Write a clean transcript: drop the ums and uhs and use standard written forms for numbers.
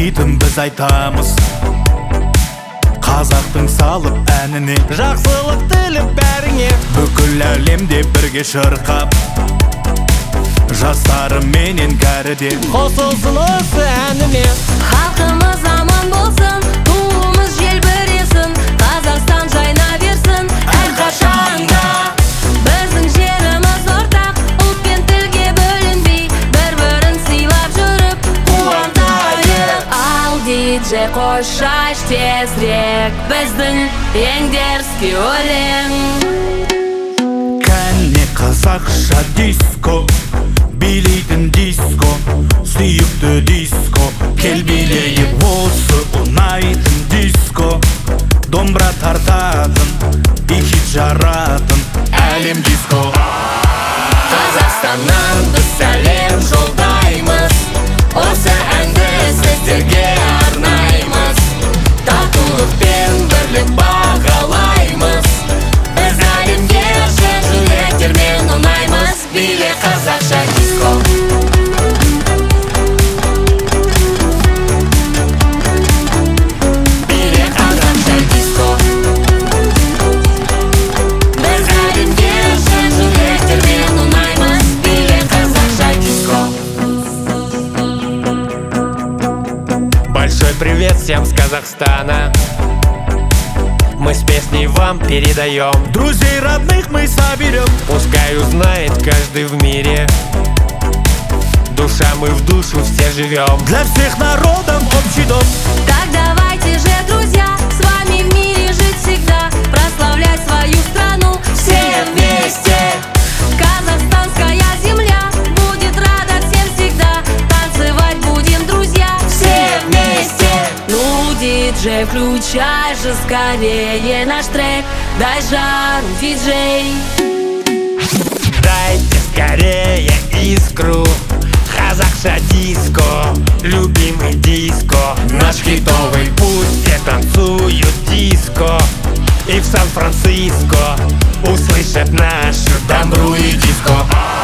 хитін біз айтамыз. Қазақтың салып әніне жақсылық тіліп бәріңе, бүкіл әлемде бірге шырқап, жастары менен кәрі де қосылсын осы әніме. Халқымыз аман болсын, туымыз желбіресін, Қазақстан жайна берсін әрқашанда. Біздің жеріміз ортақ, ұлт пен тілге бөлінбей, бір-бірін сыйлап жүріп қуантайық. Ал диджей қойшаш тезірек, біздің ең дерзкий өлең. Кәне қазақша диско, билейтін диско, сүйікті диско, кел билейік осы ұнайтын диско. Домбыра тартатын, и хит жаратын әлем диско. Қазақстаннан біз сәлем жолдаймыз, осы әнді сіздерге арнаймыз. Татулық пен бірлік бағалаймыз, біз әлемге шын жүректермен ұнаймыз. Биле қазақша диско. Биле қазақша диско. Біз әлемге шын жүректермен ұнаймыз. Биле қазақша диско. Большой привет всем с Казахстана. Мы с песней вам передаем. Друзей родных мы соберем. Пускай узнает каждый в мире, душа мы в душу все живем. Для всех народов общий дом. Так давайте же, друзья, с вами в мире жить всегда, прославлять свою страну все вместе. Казахстанская земля будет рада всем всегда, танцевать будем, друзья, все вместе. Ну, диджей, включай же скорее наш трек, дай жару, диджей. Дайте скорее искру, казахша диско, любимый диско. Наш хитовый пусть все танцуют диско, и в Сан-Франциско услышат нашу дамбру и диско.